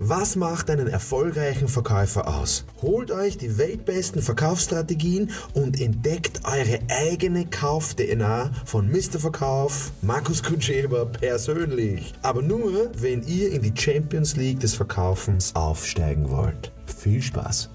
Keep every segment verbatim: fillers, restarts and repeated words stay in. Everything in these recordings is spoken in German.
Was macht einen erfolgreichen Verkäufer aus? Holt euch die weltbesten Verkaufsstrategien und entdeckt eure eigene Kauf-D N A von Mister Verkauf, Markus Kutscheber persönlich. Aber nur, wenn ihr in die Champions League des Verkaufens aufsteigen wollt. Viel Spaß!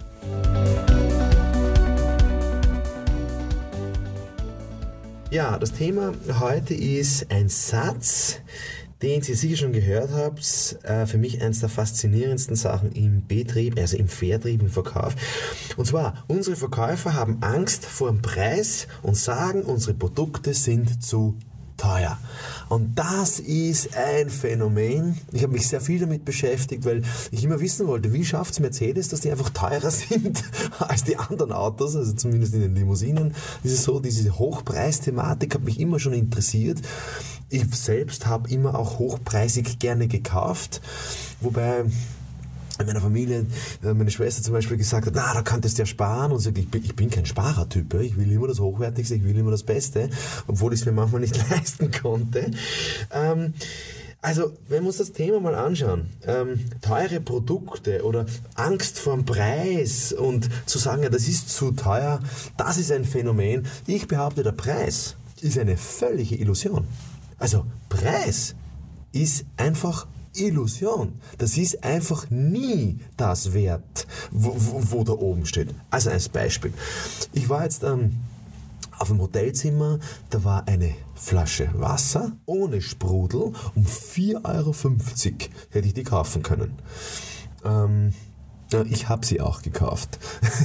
Ja, das Thema heute ist ein Satz, den ihr sicher schon gehört habt. Äh, für mich eines der faszinierendsten Sachen im Betrieb, also im Vertrieb, im Verkauf. Und zwar, unsere Verkäufer haben Angst vor dem Preis und sagen, unsere Produkte sind zu teuer. Und das ist ein Phänomen. Ich habe mich sehr viel damit beschäftigt, weil ich immer wissen wollte, wie schafft es Mercedes, dass die einfach teurer sind als die anderen Autos, also zumindest in den Limousinen. Ist es so, diese Hochpreisthematik hat mich immer schon interessiert. Ich selbst habe immer auch hochpreisig gerne gekauft, wobei in meiner Familie meine Schwester zum Beispiel gesagt hat, na, da könntest du ja sparen, und sagt, ich bin, ich bin kein Sparertyp, ich will immer das Hochwertigste, ich will immer das Beste, obwohl ich es mir manchmal nicht leisten konnte. Ähm, also, wenn wir uns das Thema mal anschauen, ähm, teure Produkte oder Angst vor dem Preis und zu sagen, ja, das ist zu teuer, das ist ein Phänomen. Ich behaupte, der Preis ist eine völlige Illusion. Also, Preis ist einfach Illusion. Das ist einfach nie das Wert, wo, wo, wo da oben steht. Also als Beispiel. Ich war jetzt ähm, auf einem Hotelzimmer, da war eine Flasche Wasser ohne Sprudel um vier Euro fünfzig. Hätte ich die kaufen können. Ähm, ja, ich habe sie auch gekauft.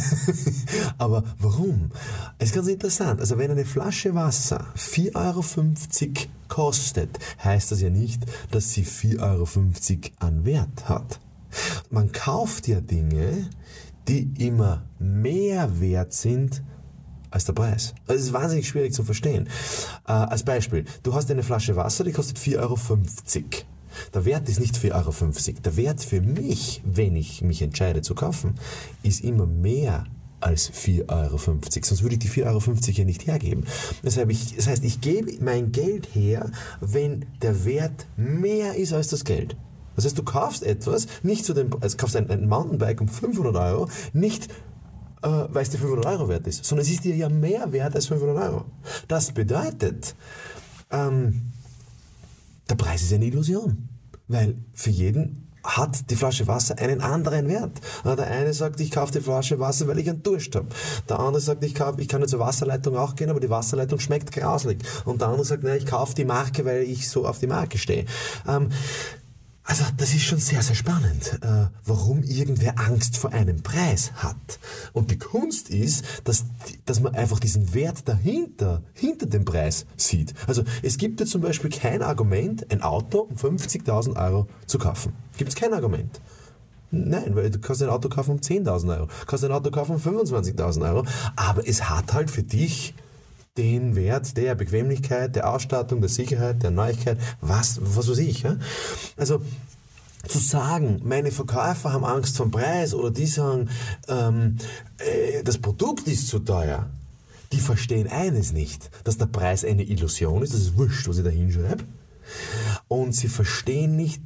Aber warum? Es ist ganz interessant. Also wenn eine Flasche Wasser vier Euro fünfzig kostet, heißt das ja nicht, dass sie vier Euro fünfzig an Wert hat. Man kauft ja Dinge, die immer mehr wert sind als der Preis. Das ist wahnsinnig schwierig zu verstehen. Äh, als Beispiel, du hast eine Flasche Wasser, die kostet vier Euro fünfzig. Der Wert ist nicht vier Euro fünfzig. Der Wert für mich, wenn ich mich entscheide zu kaufen, ist immer mehr als vier Euro fünfzig. Sonst würde ich die vier Euro fünfzig ja nicht hergeben. Deshalb ich, das heißt, ich gebe mein Geld her, wenn der Wert mehr ist als das Geld. Das heißt, du kaufst etwas, nicht zu dem, also kaufst ein, ein Mountainbike um fünfhundert Euro, nicht äh, weil es dir fünfhundert Euro wert ist, sondern es ist dir ja mehr wert als fünfhundert Euro. Das bedeutet, ähm, der Preis ist eine Illusion, weil für jeden hat die Flasche Wasser einen anderen Wert. Der eine sagt, ich kaufe die Flasche Wasser, weil ich einen Durst habe. Der andere sagt, ich, kauf, ich kann jetzt zur Wasserleitung auch gehen, aber die Wasserleitung schmeckt grauslig. Und der andere sagt, nein, ich kaufe die Marke, weil ich so auf die Marke stehe. Ähm, Also das ist schon sehr, sehr spannend, äh, warum irgendwer Angst vor einem Preis hat. Und die Kunst ist, dass, dass man einfach diesen Wert dahinter, hinter dem Preis sieht. Also es gibt jetzt zum Beispiel kein Argument, ein Auto um fünfzigtausend Euro zu kaufen. Gibt es kein Argument. Nein, weil du kannst ein Auto kaufen um zehntausend Euro, kannst ein Auto kaufen um fünfundzwanzigtausend Euro, aber es hat halt für dich den Wert der Bequemlichkeit, der Ausstattung, der Sicherheit, der Neuigkeit, was, was weiß ich. Ja? Also zu sagen, meine Verkäufer haben Angst vom Preis oder die sagen, ähm, äh, das Produkt ist zu teuer, die verstehen eines nicht, dass der Preis eine Illusion ist, das ist wurscht, was ich da hinschreibe, und sie verstehen nicht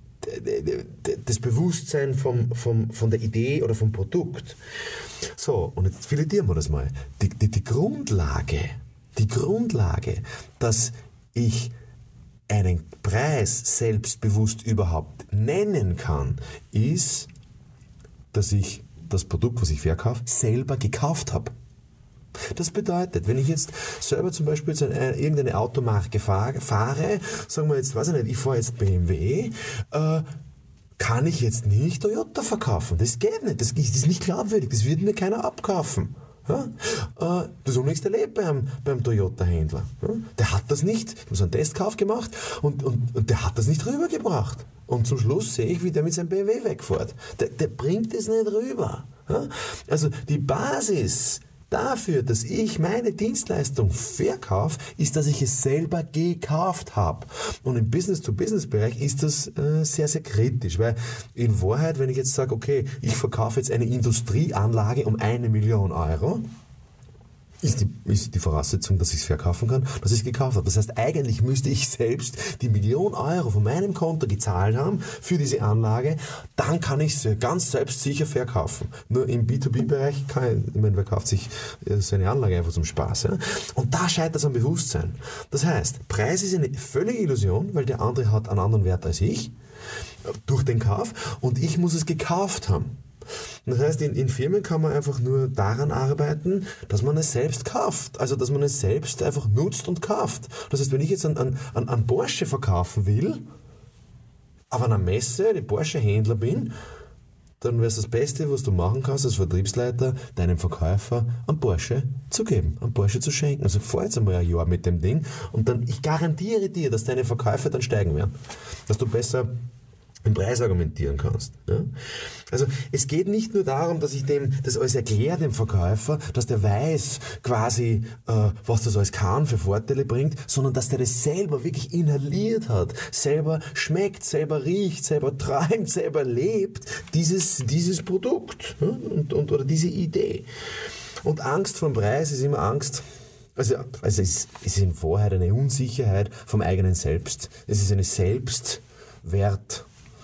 das Bewusstsein vom, vom, von der Idee oder vom Produkt. So, und jetzt filetieren wir das mal. Die, die, die Grundlage, die Grundlage, dass ich einen Preis selbstbewusst überhaupt nennen kann, ist, dass ich das Produkt, was ich verkaufe, selber gekauft habe. Das bedeutet, wenn ich jetzt selber zum Beispiel jetzt eine, irgendeine Automarke fahre, fahre, sagen wir jetzt, weiß ich nicht, ich fahre jetzt B M W, äh, kann ich jetzt nicht Toyota verkaufen. Das geht nicht, das ist nicht glaubwürdig, das wird mir keiner abkaufen. Ja? Äh, das Unlängste erlebt beim, beim Toyota-Händler. Ja? Der hat das nicht, ich habe so einen Testkauf gemacht und, und, und der hat das nicht rübergebracht. Und zum Schluss sehe ich, wie der mit seinem B M W wegfährt. Der, der bringt es nicht rüber. Ja? Also die Basis dafür, dass ich meine Dienstleistung verkaufe, ist, dass ich es selber gekauft habe. Und im Business-to-Business-Bereich ist das äh, sehr, sehr kritisch, weil in Wahrheit, wenn ich jetzt sage, okay, ich verkaufe jetzt eine Industrieanlage um eine Million Euro, ist die, ist die Voraussetzung, dass ich es verkaufen kann, dass ich es gekauft habe. Das heißt, eigentlich müsste ich selbst die Million Euro von meinem Konto gezahlt haben für diese Anlage, dann kann ich es ganz selbstsicher verkaufen. Nur im B zwei B-Bereich kann ich, ich meine, wer kauft sich so eine Anlage einfach zum Spaß. Ja? Und da scheitert es am Bewusstsein. Das heißt, Preis ist eine völlige Illusion, weil der andere hat einen anderen Wert als ich, durch den Kauf, und ich muss es gekauft haben. Das heißt, in, in Firmen kann man einfach nur daran arbeiten, dass man es selbst kauft. Also, dass man es selbst einfach nutzt und kauft. Das heißt, wenn ich jetzt an, an, an Porsche verkaufen will, auf einer Messe, die Porsche-Händler bin, dann wäre es das Beste, was du machen kannst als Vertriebsleiter, deinem Verkäufer einen Porsche zu geben, einen Porsche zu schenken. Also fahr jetzt einmal ein Jahr mit dem Ding und dann, ich garantiere dir, dass deine Verkäufe dann steigen werden. Dass du besser im Preis argumentieren kannst. Ja? Also es geht nicht nur darum, dass ich dem das alles erkläre, dem Verkäufer, dass der weiß quasi, äh, was das alles kann, für Vorteile bringt, sondern dass der das selber wirklich inhaliert hat, selber schmeckt, selber riecht, selber träumt, selber lebt, dieses, dieses Produkt, ja? und, und, oder diese Idee. Und Angst vor dem Preis ist immer Angst. Also, also es, es ist in Wahrheit eine Unsicherheit vom eigenen Selbst. Es ist eine Selbstwert.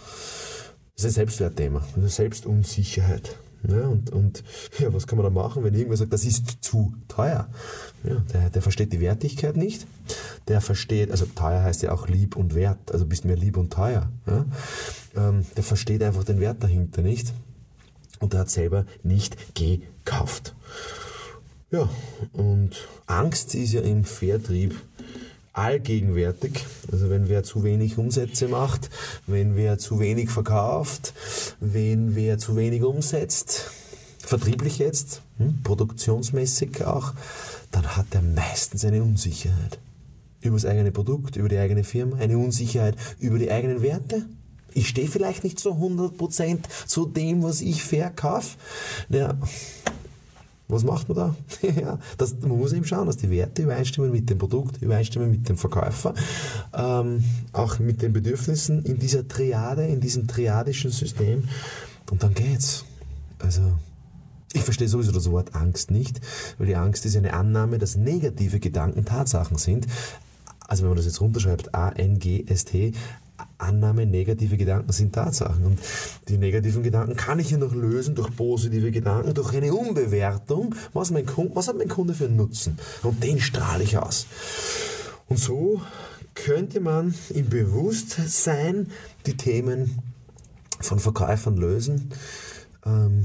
Das ist ein Selbstwertthema, eine Selbstunsicherheit. Ja, und, und ja, was kann man da machen, wenn irgendwer sagt, das ist zu teuer? Ja, der, der versteht die Wertigkeit nicht. Der versteht, also teuer heißt ja auch lieb und wert, also bist mir lieb und teuer. Ja? Ähm, der versteht einfach den Wert dahinter nicht und der hat selber nicht gekauft. Ja, und Angst ist ja im Vertrieb allgegenwärtig. Also wenn wer zu wenig Umsätze macht, wenn wer zu wenig verkauft, wenn wer zu wenig umsetzt, vertrieblich jetzt, hm, produktionsmäßig auch, dann hat er meistens eine Unsicherheit über das eigene Produkt, über die eigene Firma, eine Unsicherheit über die eigenen Werte. Ich stehe vielleicht nicht zu hundert Prozent zu dem, was ich verkaufe. Ja, was macht man da? Ja, das, man muss eben schauen, dass die Werte übereinstimmen mit dem Produkt, übereinstimmen mit dem Verkäufer, ähm, auch mit den Bedürfnissen in dieser Triade, in diesem triadischen System. Und dann geht's. Also, ich verstehe sowieso das Wort Angst nicht, weil die Angst ist eine Annahme, dass negative Gedanken Tatsachen sind. Also wenn man das jetzt runterschreibt, A N G S T, Annahme, negative Gedanken sind Tatsachen. Und die negativen Gedanken kann ich ja noch lösen durch positive Gedanken, durch eine Umbewertung. Was, mein Kunde, was hat mein Kunde für einen Nutzen? Und den strahle ich aus. Und so könnte man im Bewusstsein die Themen von Verkäufern lösen. Ähm,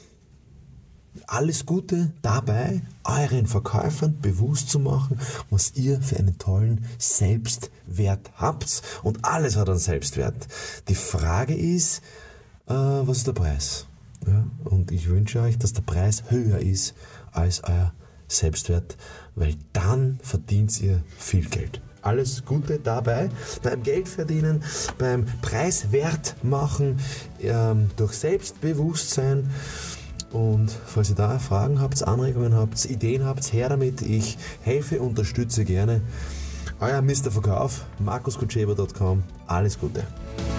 Alles Gute dabei, euren Verkäufern bewusst zu machen, was ihr für einen tollen Selbstwert habt. Und alles hat einen Selbstwert. Die Frage ist, äh, was ist der Preis? Ja? Und ich wünsche euch, dass der Preis höher ist als euer Selbstwert, weil dann verdient ihr viel Geld. Alles Gute dabei, beim Geldverdienen, beim Preiswert machen, ähm, durch Selbstbewusstsein. Und falls ihr da Fragen habt, Anregungen habt, Ideen habt, her damit. Ich helfe, unterstütze gerne. Euer Mister Verkauf, markus kutscheber punkt com. Alles Gute.